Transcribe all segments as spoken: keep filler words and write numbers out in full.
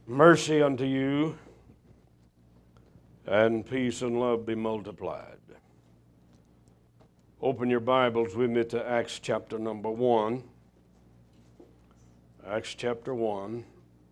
Mercy unto you, and peace and love be multiplied. Open your Bibles with me to Acts chapter number one. Acts chapter one.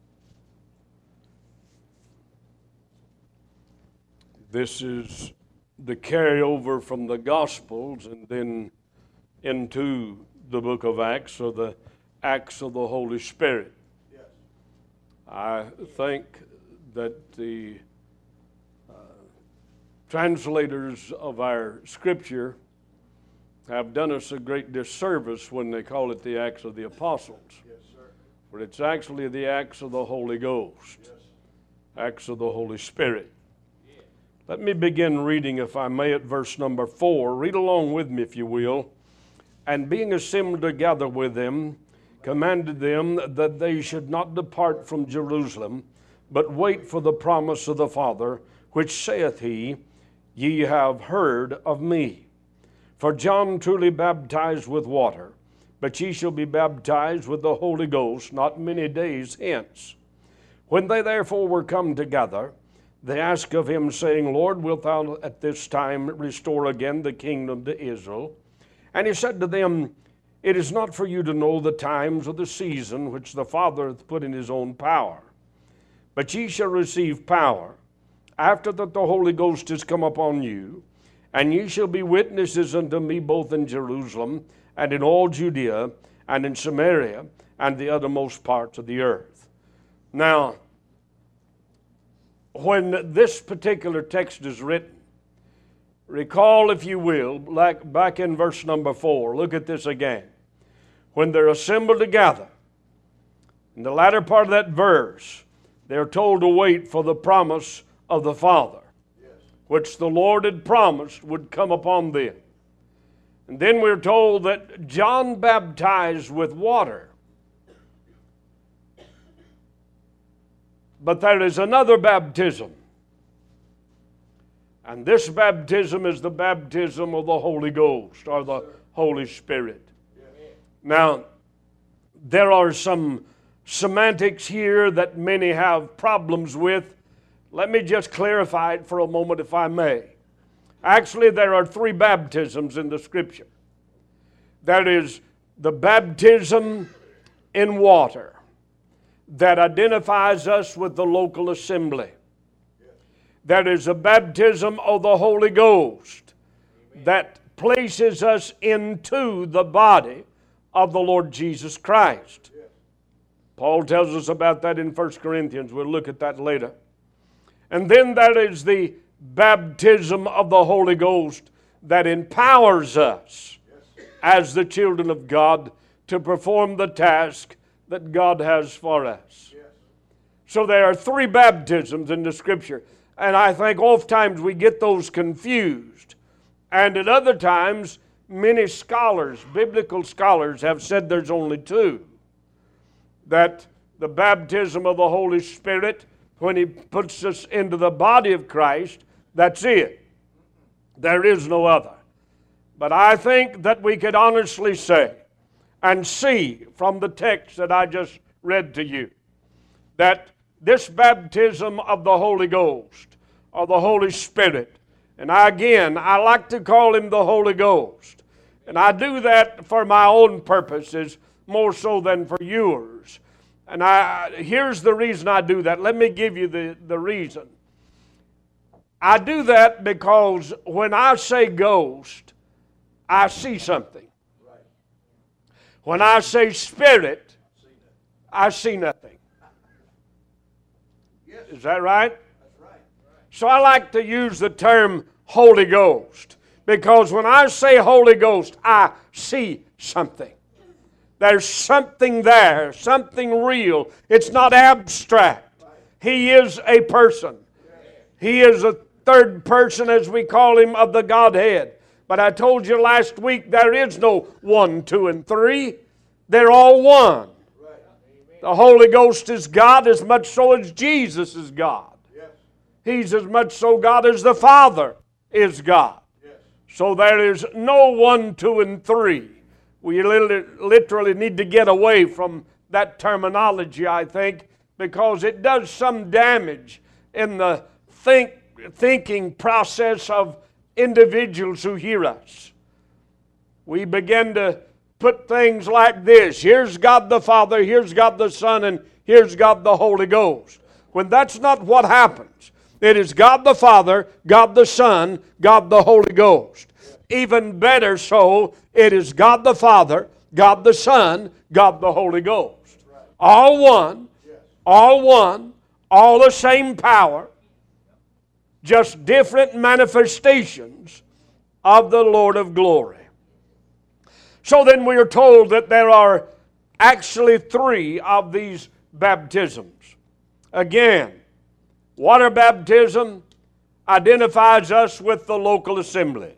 This is the carryover from the Gospels and then into the book of Acts, or the Acts of the Holy Spirit. Yes. I think that the uh, translators of our Scripture have done us a great disservice when they call it the Acts of the Apostles. Yes, sir. For it's actually the Acts of the Holy Ghost. Yes. Acts of the Holy Spirit. Yeah. Let me begin reading, if I may, at verse number four. Read along with me, if you will. And being assembled together with them, commanded them that they should not depart from Jerusalem, but wait for the promise of the Father, which saith he, Ye have heard of me. For John truly baptized with water, but ye shall be baptized with the Holy Ghost not many days hence. When they therefore were come together, they asked of him, saying, Lord, wilt thou at this time restore again the kingdom to Israel? And he said to them, It is not for you to know the times or the season which the Father hath put in his own power. But ye shall receive power, after that the Holy Ghost is come upon you, and ye shall be witnesses unto me both in Jerusalem, and in all Judea, and in Samaria, and the uttermost parts of the earth. Now, when this particular text is written, recall, if you will, like back in verse number four. Look at this again. When they're assembled together, in the latter part of that verse, they're told to wait for the promise of the Father, yes, which the Lord had promised would come upon them. And then we're told that John baptized with water. But there is another baptism. And this baptism is the baptism of the Holy Ghost, or the Holy Spirit. Now, there are some semantics here that many have problems with. Let me just clarify it for a moment, if I may. Actually, there are three baptisms in the Scripture. That is the baptism in water that identifies us with the local assembly. That is a baptism of the Holy Ghost that places us into the body of the Lord Jesus Christ. Paul tells us about that in First Corinthians. We'll look at that later. And then that is the baptism of the Holy Ghost that empowers us as the children of God to perform the task that God has for us. So there are three baptisms in the Scripture. And I think oftentimes we get those confused. And at other times, many scholars, biblical scholars, have said there's only two. That the baptism of the Holy Spirit, when He puts us into the body of Christ, that's it. There is no other. But I think that we could honestly say and see from the text that I just read to you that this baptism of the Holy Ghost, or the Holy Spirit, and I, again, I like to call Him the Holy Ghost, and I do that for my own purposes more so than for yours. And I, here's the reason I do that. Let me give you the, the reason. I do that because when I say ghost, I see something. When I say spirit, I see nothing. Is that right? That's right. So I like to use the term Holy Ghost, because when I say Holy Ghost, I see something. There's something there, something real. It's not abstract. He is a person. He is a third person, as we call Him, of the Godhead. But I told you last week there is no one, two, and three. They're all one. The Holy Ghost is God as much so as Jesus is God. Yes. He's as much so God as the Father is God. Yes. So there is no one, two, and three. We literally need to get away from that terminology, I think, because it does some damage in the think, thinking process of individuals who hear us. We begin to put things like this. Here's God the Father, here's God the Son, and here's God the Holy Ghost. When that's not what happens. It is God the Father, God the Son, God the Holy Ghost. Even better so, it is God the Father, God the Son, God the Holy Ghost. All one, all one, all the same power, just different manifestations of the Lord of glory. So then we are told that there are actually three of these baptisms. Again, water baptism identifies us with the local assembly.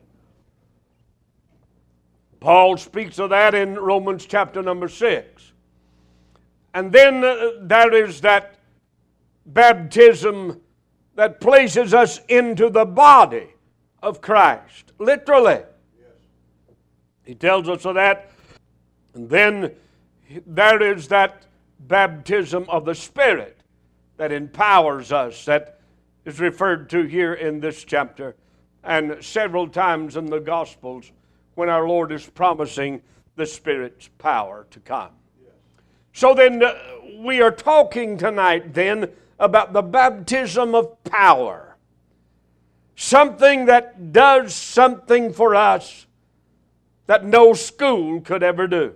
Paul speaks of that in Romans chapter number six. And then uh, there is that baptism that places us into the body of Christ, literally. He tells us of that. And then there is that baptism of the Spirit that empowers us, that is referred to here in this chapter and several times in the Gospels when our Lord is promising the Spirit's power to come. Yes. So then uh, we are talking tonight then about the baptism of power. Something that does something for us that no school could ever do.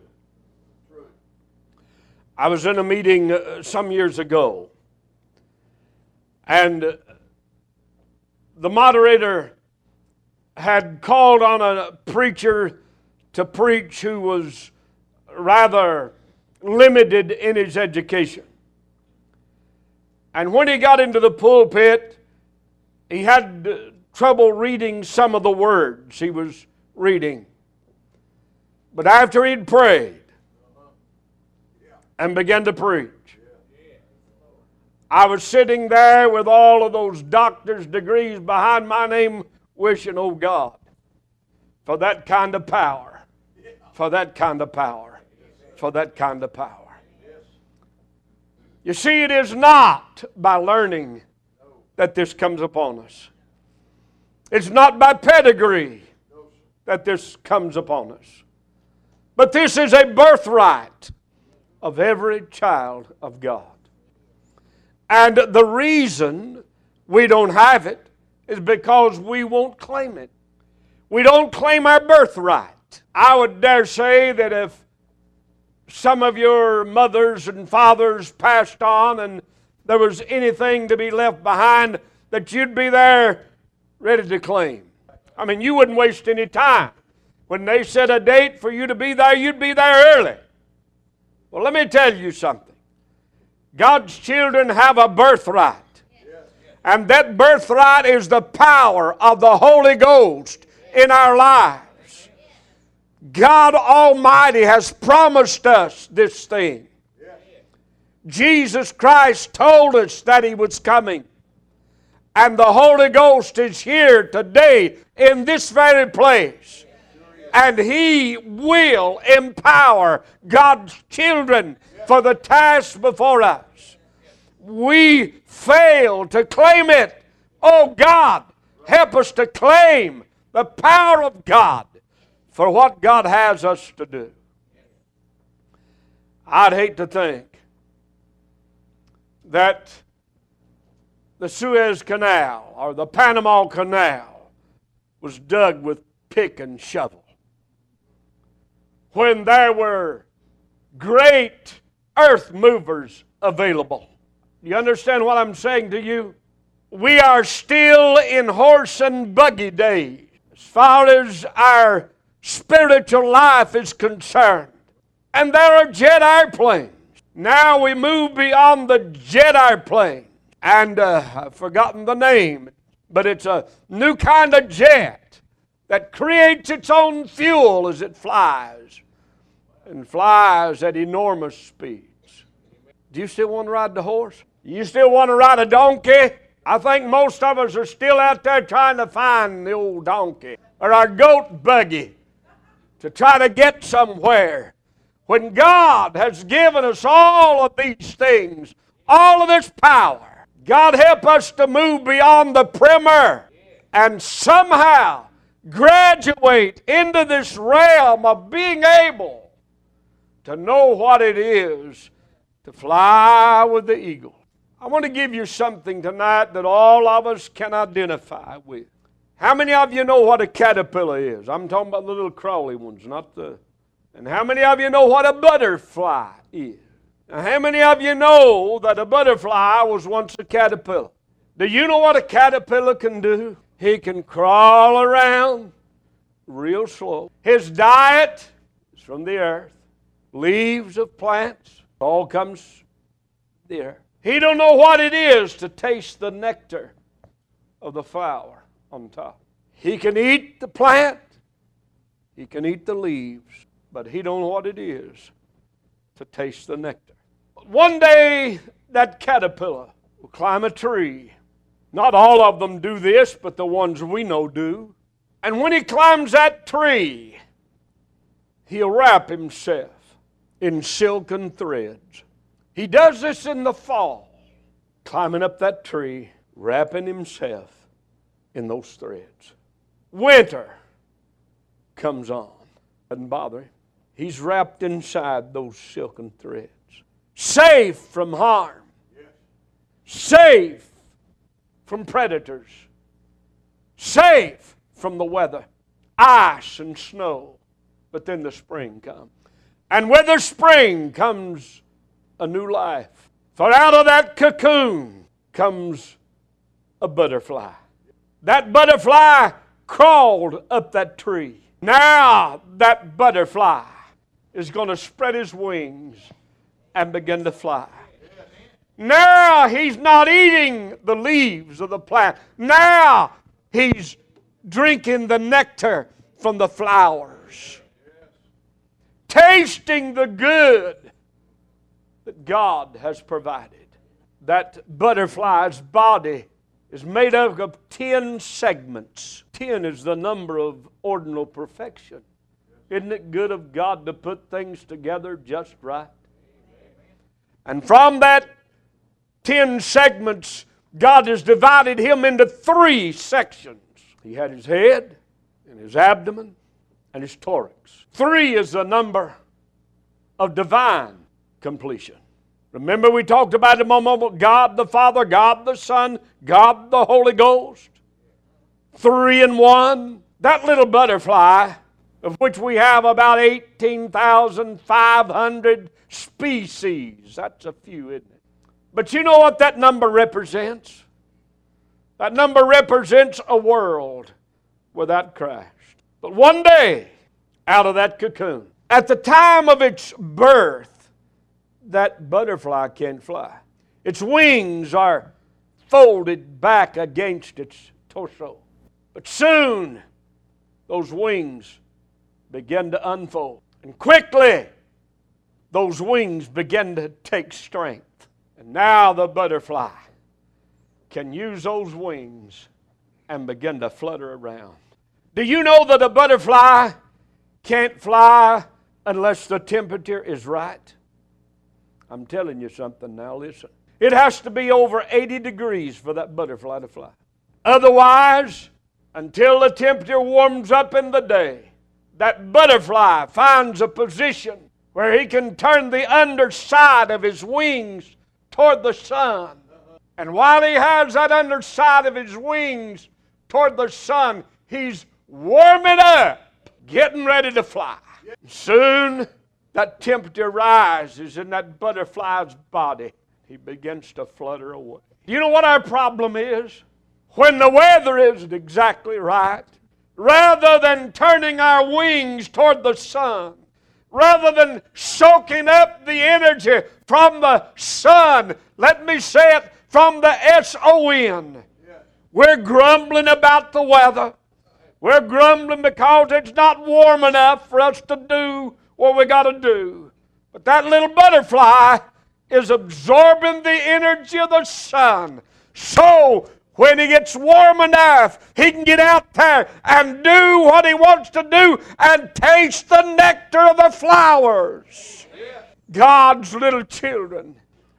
I was in a meeting uh, some years ago, and uh, the moderator had called on a preacher to preach who was rather limited in his education. And when he got into the pulpit, he had uh, trouble reading some of the words he was reading. But after he'd prayed and began to preach, I was sitting there with all of those doctor's degrees behind my name, wishing, oh God, for that kind of power, for that kind of power, for that kind of power. You see, it is not by learning that this comes upon us. It's not by pedigree that this comes upon us. But this is a birthright of every child of God. And the reason we don't have it is because we won't claim it. We don't claim our birthright. I would dare say that if some of your mothers and fathers passed on and there was anything to be left behind, that you'd be there ready to claim. I mean, you wouldn't waste any time. When they set a date for you to be there, you'd be there early. Well, let me tell you something. God's children have a birthright. And that birthright is the power of the Holy Ghost in our lives. God Almighty has promised us this thing. Jesus Christ told us that He was coming. And the Holy Ghost is here today in this very place. And He will empower God's children for the task before us. We fail to claim it. Oh God, help us to claim the power of God for what God has us to do. I'd hate to think that the Suez Canal or the Panama Canal was dug with pick and shovel when there were great earth movers available. You understand what I'm saying to you? We are still in horse and buggy days as far as our spiritual life is concerned. And there are jet airplanes. Now we move beyond the jet airplane. And uh, I've forgotten the name, but it's a new kind of jet that creates its own fuel as it flies and flies at enormous speeds. Do you still want to ride the horse? You still want to ride a donkey? I think most of us are still out there trying to find the old donkey or our goat buggy to try to get somewhere. When God has given us all of these things all of its power. God help us to move beyond the primer and somehow graduate into this realm of being able to know what it is to fly with the eagle. I want to give you something tonight that all of us can identify with. How many of you know what a caterpillar is? I'm talking about the little crawly ones, not the... And how many of you know what a butterfly is? Now, how many of you know that a butterfly was once a caterpillar? Do you know what a caterpillar can do? He can crawl around real slow. His diet is from the earth. Leaves of plants, all comes from the earth. He don't know what it is to taste the nectar of the flower on top. He can eat the plant. He can eat the leaves. But he don't know what it is to taste the nectar. One day, that caterpillar will climb a tree. Not all of them do this, but the ones we know do. And when he climbs that tree, he'll wrap himself in silken threads. He does this in the fall, climbing up that tree, wrapping himself in those threads. Winter comes on. Doesn't bother him. He's wrapped inside those silken threads. Safe from harm. Safe from predators. Safe from the weather. Ice and snow. But then the spring comes. And with the spring comes a new life. For out of that cocoon comes a butterfly. That butterfly crawled up that tree. Now that butterfly is going to spread his wings and begin to fly. Now he's not eating the leaves of the plant. Now he's drinking the nectar from the flowers. Tasting the good that God has provided. That butterfly's body is made up of ten segments. Ten is the number of ordinal perfection. Isn't it good of God to put things together just right? And from that ten segments, God has divided him into three sections. He had his head and his abdomen and his thorax. Three is the number of divine completion. Remember we talked about it a moment ago, God the Father, God the Son, God the Holy Ghost. Three in one. That little butterfly, of which we have about eighteen thousand five hundred species. That's a few, isn't it? But you know what that number represents? That number represents a world without Christ. But one day, out of that cocoon, at the time of its birth, that butterfly can't fly. Its wings are folded back against its torso. But soon, those wings begin to unfold. And quickly, those wings begin to take strength. And now the butterfly can use those wings and begin to flutter around. Do you know that a butterfly can't fly unless the temperature is right? I'm telling you something now, listen. It has to be over eighty degrees for that butterfly to fly. Otherwise, until the temperature warms up in the day, that butterfly finds a position where he can turn the underside of his wings toward the sun. And while he has that underside of his wings toward the sun, he's warming up, getting ready to fly. Soon, that temperature rises in that butterfly's body. He begins to flutter away. You know what our problem is? When the weather isn't exactly right, rather than turning our wings toward the sun, rather than soaking up the energy from the sun, let me say it, from the S O N, we're grumbling about the weather. We're grumbling because it's not warm enough for us to do what we got to do. But that little butterfly is absorbing the energy of the sun. So when he gets warm enough, he can get out there and do what he wants to do and taste the nectar of the flowers. God's little children,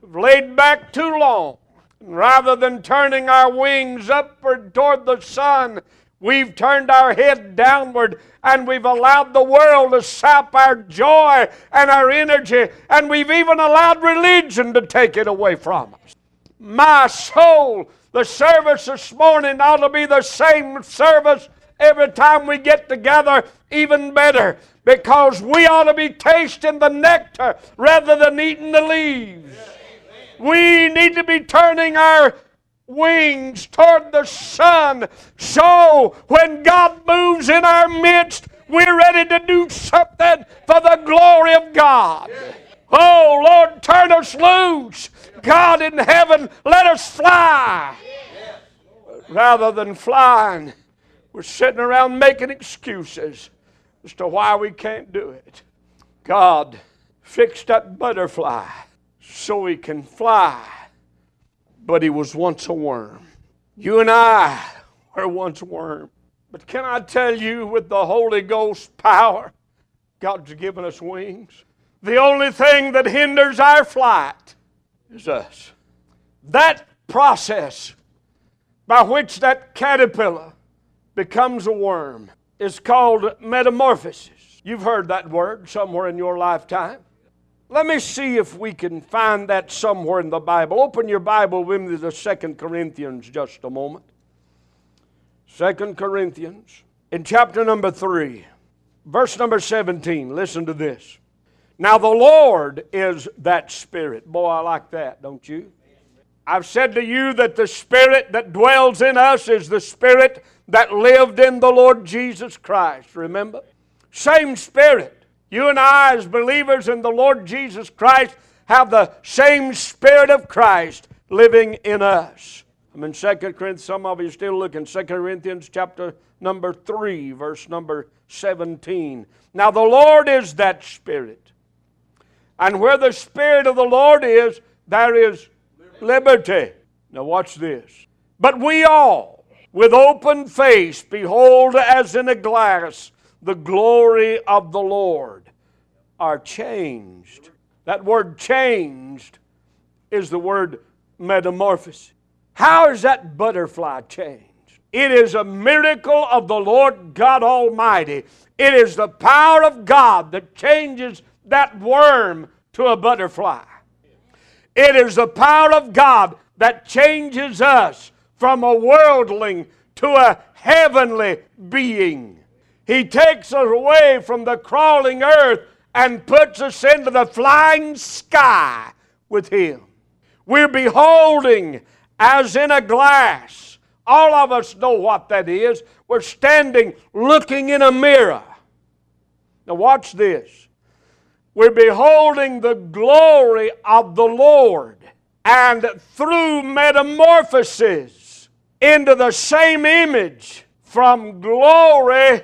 We've laid back too long. And rather than turning our wings upward toward the sun, we've turned our head downward, and we've allowed the world to sap our joy and our energy, and we've even allowed religion to take it away from us. My soul, the service this morning ought to be the same service every time we get together, even better, because we ought to be tasting the nectar rather than eating the leaves. We need to be turning our wings toward the sun, so when God moves in our midst, we're ready to do something for the glory of God. Oh, Lord, turn us loose. God in heaven, let us fly. Rather than flying, we're sitting around making excuses as to why we can't do it. God fixed that butterfly so he can fly, but he was once a worm. You and I were once worms. But can I tell you, with the Holy Ghost power, God's given us wings. The only thing that hinders our flight is us. That process by which that caterpillar becomes a worm is called metamorphosis. You've heard that word somewhere in your lifetime. Let me see if we can find that somewhere in the Bible. Open your Bible with me to Second Corinthians just a moment. Second Corinthians in chapter number three, verse number seventeen. Listen to this. Now the Lord is that Spirit. Boy, I like that, don't you? I've said to you that the Spirit that dwells in us is the Spirit that lived in the Lord Jesus Christ. Remember? Same Spirit. You and I, as believers in the Lord Jesus Christ, have the same Spirit of Christ living in us. I'm in Second Corinthians. Some of you are still looking. Second Corinthians chapter number three, verse number seventeen. Now the Lord is that Spirit. And where the Spirit of the Lord is, there is liberty. Now watch this. But we all, with open face, behold as in a glass the glory of the Lord, are changed. That word changed is the word metamorphosis. How is that butterfly changed? It is a miracle of the Lord God Almighty. It is the power of God that changes that worm to a butterfly. It is the power of God that changes us from a worldling to a heavenly being. He takes us away from the crawling earth and puts us into the flying sky with Him. We're beholding as in a glass. All of us know what that is. We're standing looking in a mirror. Now watch this. We're beholding the glory of the Lord, and through metamorphosis into the same image, from glory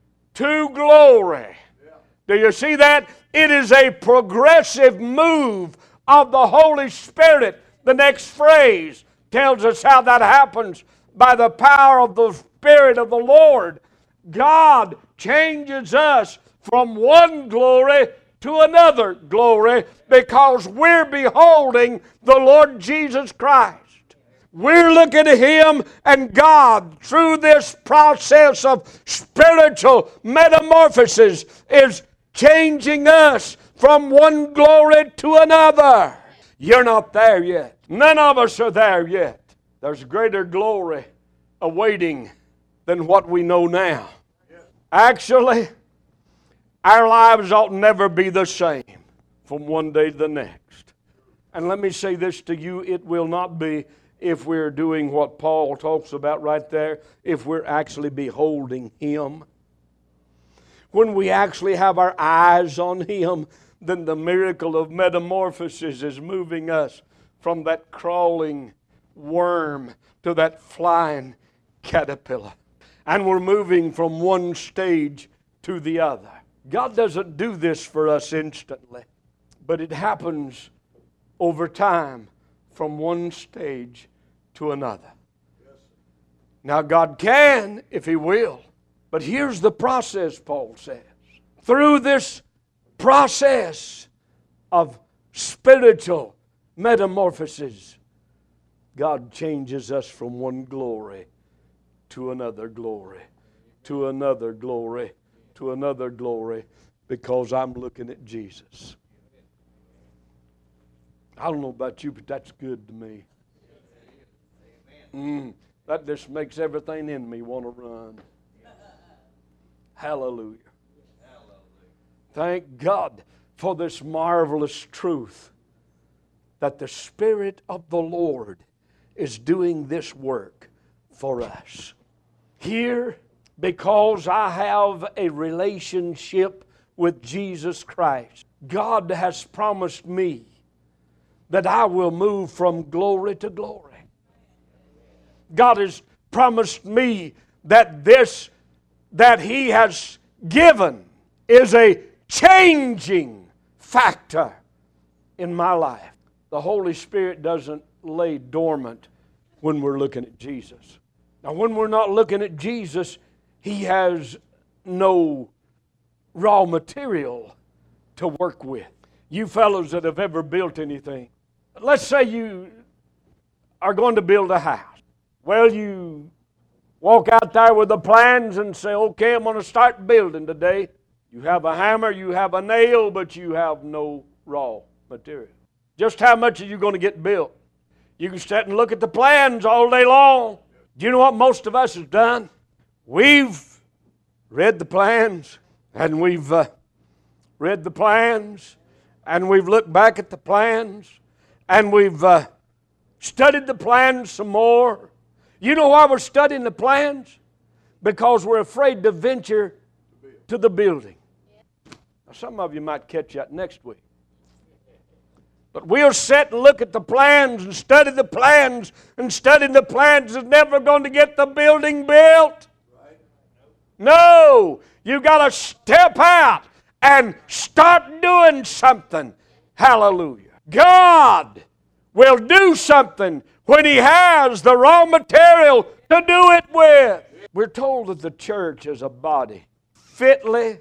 to glory. Do you see that? It is a progressive move of the Holy Spirit. The next phrase tells us how that happens. By the power of the Spirit of the Lord, God changes us from one glory to another glory because we're beholding the Lord Jesus Christ. We're looking at Him, and God, through this process of spiritual metamorphosis, is changing us from one glory to another. You're not there yet. None of us are there yet. There's greater glory awaiting than what we know now. Actually, our lives ought never be the same from one day to the next. And let me say this to you, it will not be if we're doing what Paul talks about right there, if we're actually beholding Him. When we actually have our eyes on Him, then the miracle of metamorphosis is moving us from that crawling worm to that flying caterpillar. And we're moving from one stage to the other. God doesn't do this for us instantly, but it happens over time from one stage to another. Now God can if He will, but here's the process, Paul says. Through this process of spiritual metamorphosis. God changes us from one glory to another glory, to another glory, to another glory, because I'm looking at Jesus. I don't know about you, but that's good to me. Mm, that just makes everything in me want to run. Hallelujah. Thank God for this marvelous truth that the Spirit of the Lord is doing this work for us. Here, because I have a relationship with Jesus Christ, God has promised me that I will move from glory to glory. God has promised me that this that He has given is a changing factor in my life. The Holy Spirit doesn't lay dormant when we're looking at Jesus. Now, when we're not looking at Jesus, He has no raw material to work with. You fellows that have ever built anything, let's say you are going to build a house. Well, you walk out there with the plans and say, okay, I'm going to start building today. You have a hammer, you have a nail, but you have no raw material. Just how much are you going to get built? You can sit and look at the plans all day long. Do you know what most of us have done? We've read the plans, and we've uh, read the plans, and we've looked back at the plans, and we've uh, studied the plans some more. You know why we're studying the plans? Because we're afraid to venture to the building. Now, some of you might catch that next week. But we'll sit and look at the plans and study the plans, and studying the plans is never going to get the building built. No, you got to step out and start doing something. Hallelujah. God will do something when He has the raw material to do it with. We're told that the church is a body fitly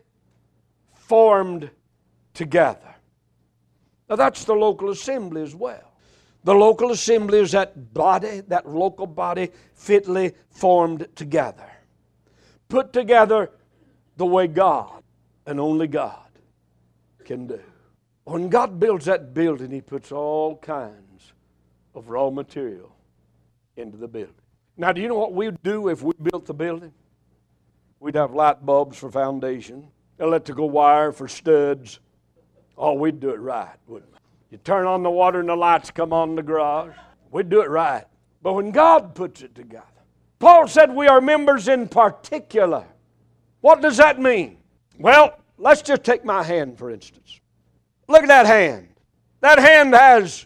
formed together. Now that's the local assembly as well. The local assembly is that body, that local body fitly formed together. Put together the way God and only God can do. When God builds that building, He puts all kinds of raw material into the building. Now, do you know what we'd do if we built the building? We'd have light bulbs for foundation, electrical wire for studs. Oh, we'd do it right, wouldn't we? You turn on the water and the lights come on in the garage. We'd do it right. But when God puts it together, Paul said we are members in particular. What does that mean? Well, let's just take my hand, for instance. Look at that hand. That hand has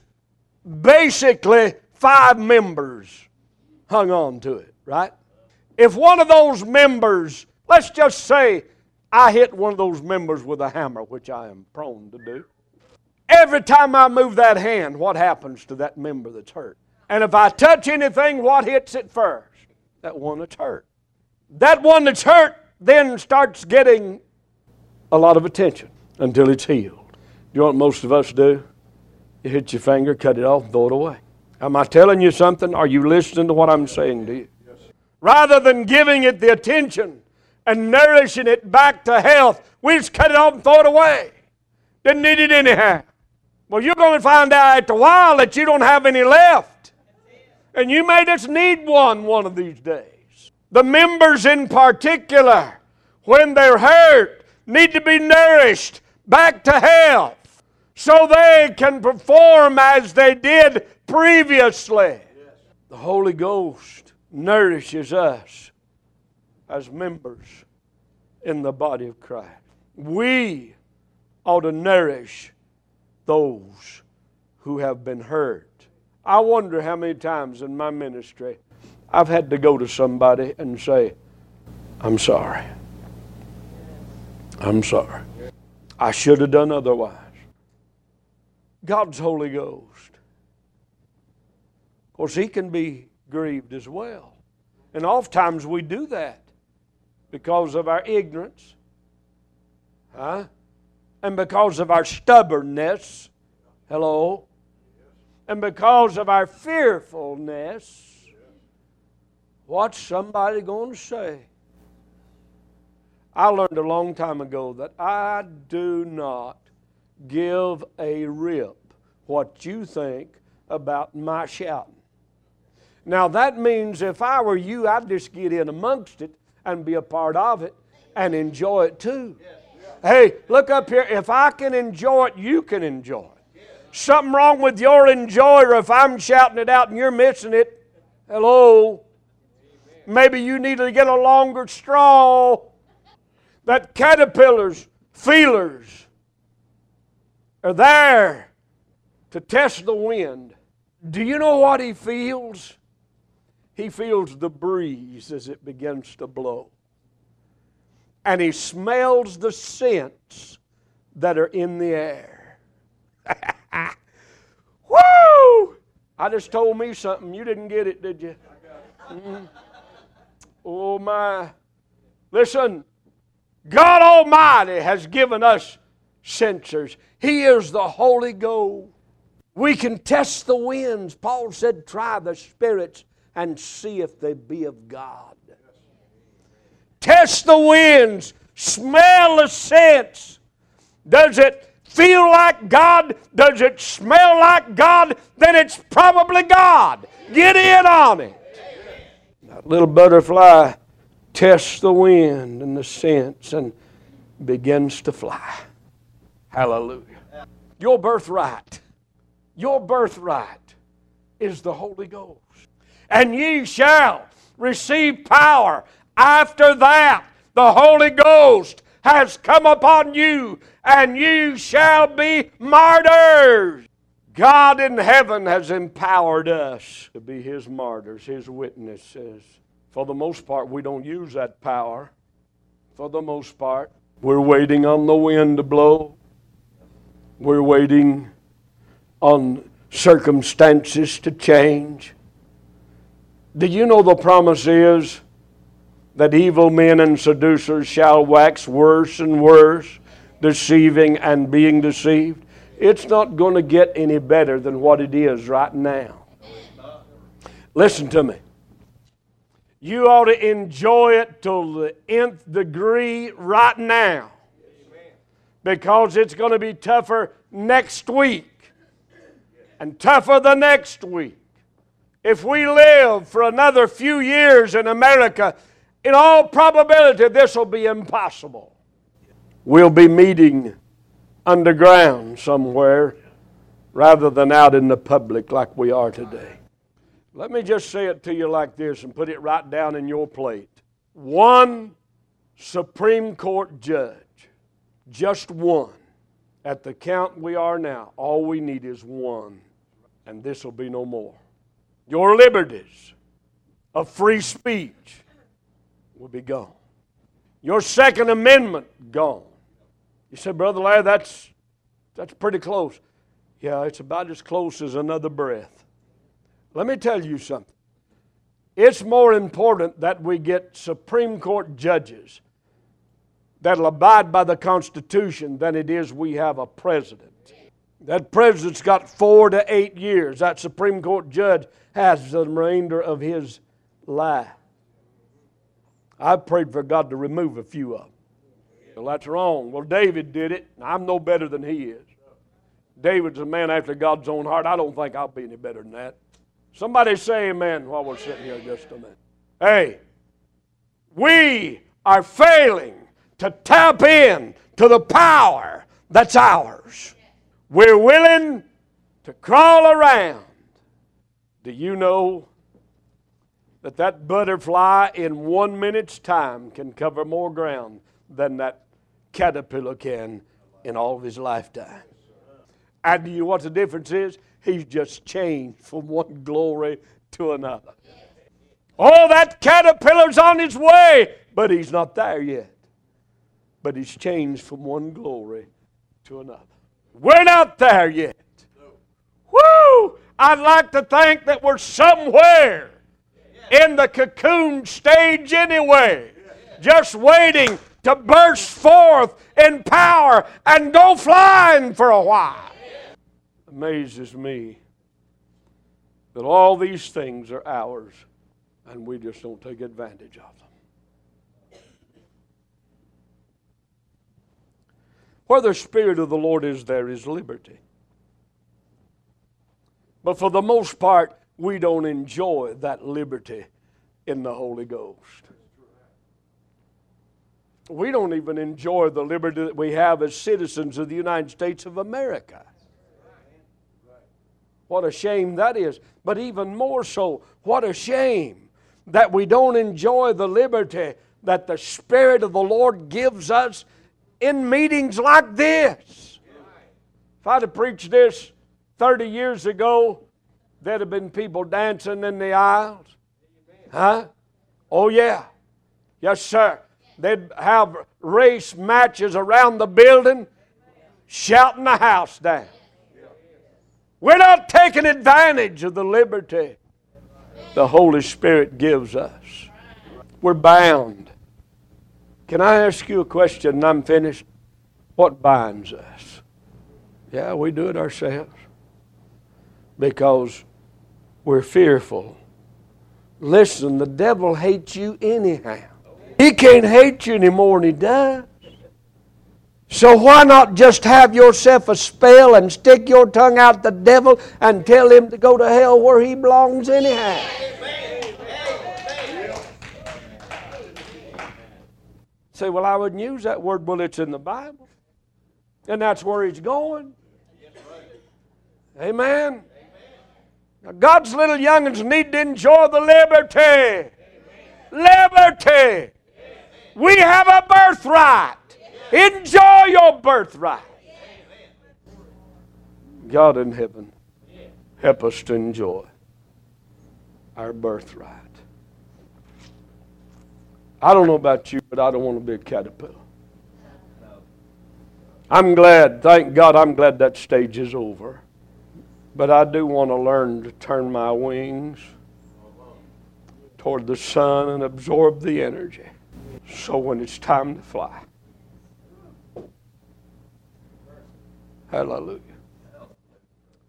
basically five members hung on to it, right? If one of those members, let's just say I hit one of those members with a hammer, which I am prone to do. Every time I move that hand, what happens to that member that's hurt? And if I touch anything, what hits it first? That one that's hurt. That one that's hurt then starts getting a lot of attention until it's healed. You know what most of us do? You hit your finger, cut it off, throw it away. Am I telling you something? Are you listening to what I'm saying to you? Yes. Rather than giving it the attention and nourishing it back to health, we just cut it off and throw it away. Didn't need it anyhow. Well, you're going to find out after a while that you don't have any left. And you may just need one one of these days. The members in particular, when they're hurt, need to be nourished back to health so they can perform as they did previously. The Holy Ghost nourishes us as members in the body of Christ. We ought to nourish those who have been hurt. I wonder how many times in my ministry I've had to go to somebody and say, I'm sorry. I'm sorry. I should have done otherwise. God's Holy Ghost. Of course, He can be grieved as well. And oftentimes we do that because of our ignorance, huh? And because of our stubbornness. Hello? And because of our fearfulness, what's somebody going to say? I learned a long time ago that I do not give a rip what you think about my shouting. Now that means if I were you, I'd just get in amongst it and be a part of it and enjoy it too. Hey, look up here. If I can enjoy it, you can enjoy it. Something wrong with your enjoyer if I'm shouting it out and you're missing it. Hello? Maybe you need to get a longer straw. That caterpillar's feelers are there to test the wind. Do you know what he feels? He feels the breeze as it begins to blow. And he smells the scents that are in the air. Woo! I just told me something. You didn't get it, did you? Mm. Oh my. Listen, God Almighty has given us sensors. He is the Holy Ghost. We can test the winds. Paul said, try the spirits and see if they be of God. Test the winds. Smell the scents. Does it feel like God? Does it smell like God? Then it's probably God. Get in on it. That little butterfly tests the wind and the scents and begins to fly. Hallelujah. Your birthright, your birthright is the Holy Ghost. And ye shall receive power. After that, the Holy Ghost has come upon you, and you shall be martyrs. God in heaven has empowered us to be His martyrs, His witnesses. For the most part, we don't use that power. For the most part, we're waiting on the wind to blow. We're waiting on circumstances to change. Do you know the promise is that evil men and seducers shall wax worse and worse, deceiving and being deceived? It's not going to get any better than what it is right now. Listen to me. You ought to enjoy it to the nth degree right now, because it's going to be tougher next week and tougher the next week. If we live for another few years in America, in all probability this will be impossible. We'll be meeting underground somewhere rather than out in the public like we are today. Let me just say it to you like this and put it right down in your plate. One Supreme Court judge, just one. At the count we are now, all we need is one, and this will be no more. Your liberties of free speech will be gone. Your Second Amendment gone. You said, Brother Larry, that's, that's pretty close. Yeah, it's about as close as another breath. Let me tell you something. It's more important that we get Supreme Court judges that'll abide by the Constitution than it is we have a president. That president's got four to eight years. That Supreme Court judge has the remainder of his life. I've prayed for God to remove a few of them. Well, that's wrong. Well, David did it. I'm no better than he is. David's a man after God's own heart. I don't think I'll be any better than that. Somebody say amen while we're sitting here just a minute. Hey, we are failing to tap in to the power that's ours. We're willing to crawl around. Do you know that that butterfly in one minute's time can cover more ground than that caterpillar can in all of his lifetime? And do you know what the difference is? He's just changed from one glory to another. Oh, that caterpillar's on his way, but he's not there yet. But he's changed from one glory to another. We're not there yet. Woo! I'd like to think that we're somewhere in the cocoon stage anyway, just waiting to burst forth in power and go flying for a while. Amazes me But all these things are ours, and we just don't take advantage of them. Where the Spirit of the Lord is, there is liberty. But for the most part, we don't enjoy that liberty in the Holy Ghost. We don't even enjoy the liberty that we have as citizens of the United States of America. What a shame that is. But even more so, what a shame that we don't enjoy the liberty that the Spirit of the Lord gives us in meetings like this. If I'd have preached this thirty years ago, there'd have been people dancing in the aisles. Huh? Oh yeah. Yes, sir. They'd have race matches around the building, shouting the house down. We're not taking advantage of the liberty the Holy Spirit gives us. We're bound. Can I ask you a question and I'm finished? What binds us? Yeah, we do it ourselves. Because we're fearful. Listen, the devil hates you anyhow. He can't hate you any more than he does. So why not just have yourself a spell and stick your tongue out the devil and tell him to go to hell where he belongs anyhow? Say, well, I wouldn't use that word. Well, it's in the Bible. And that's where he's going. Amen. Now, God's little young'uns need to enjoy the liberty. Liberty. We have a birthright. Enjoy your birthright. God in heaven, help us to enjoy our birthright. I don't know about you, but I don't want to be a caterpillar. I'm glad, thank God, I'm glad that stage is over. But I do want to learn to turn my wings toward the sun and absorb the energy. So when it's time to fly. Hallelujah.